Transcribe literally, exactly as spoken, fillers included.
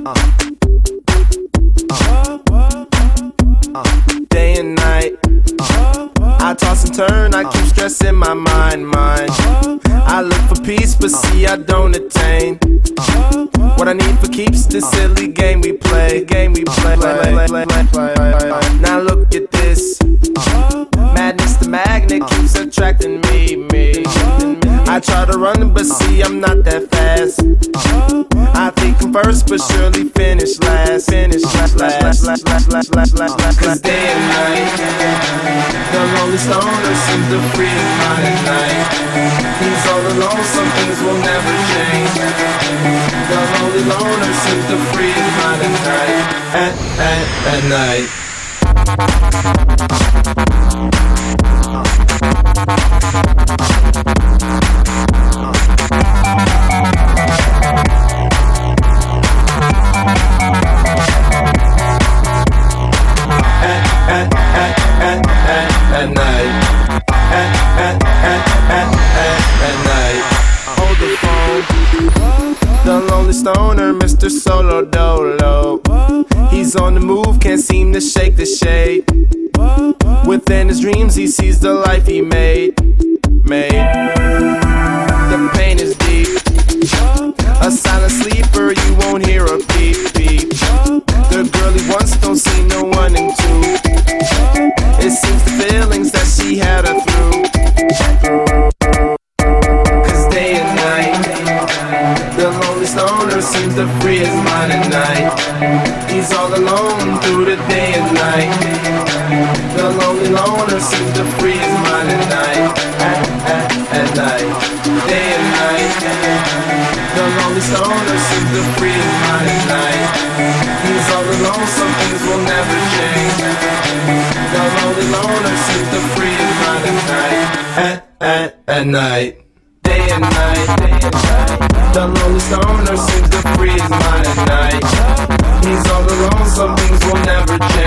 Day and night, I toss and turn, I keep stressing my mind, mind. I look for peace, but see I don't attain what I need for keeps this silly game we play. Game we play. Now look at this, madness, the magnet keeps attracting me, me. I try to run, but see I'm not that fast. I think I'm first, but surely finish last. Finish last, last, last, last, last, last, last. Cause day and night, the lonely stoner seems to free his mind at night. He's all alone, some things will never change. The lonely loner seems to free his mind at night. At, at, at night. At night, at, at, at, at, at, at night. Hold the phone, the lonely stoner, Mister Solo Dolo. He's on the move, can't seem to shake the shade. Within his dreams, he sees the life he made. Made. The pain is deep. A silent sleeper, you won't hear a beep, beep. The girl he wants don't see no one in two. It seems the feelings that she had her through. Cause day and night, the lonely stoner seems to free his mind at night. He's all alone through the day and night. The lonely loner seems to free his mind at night. At, at, at night, day and night. The lonely stoner seems to free his mind at night. He's all alone, some things will never change. The lonely loner seems to free his mind at night. At, at, at night. Day and night, day and night. The lonely stoner seems to free his mind at night. He's all alone, some things will never change.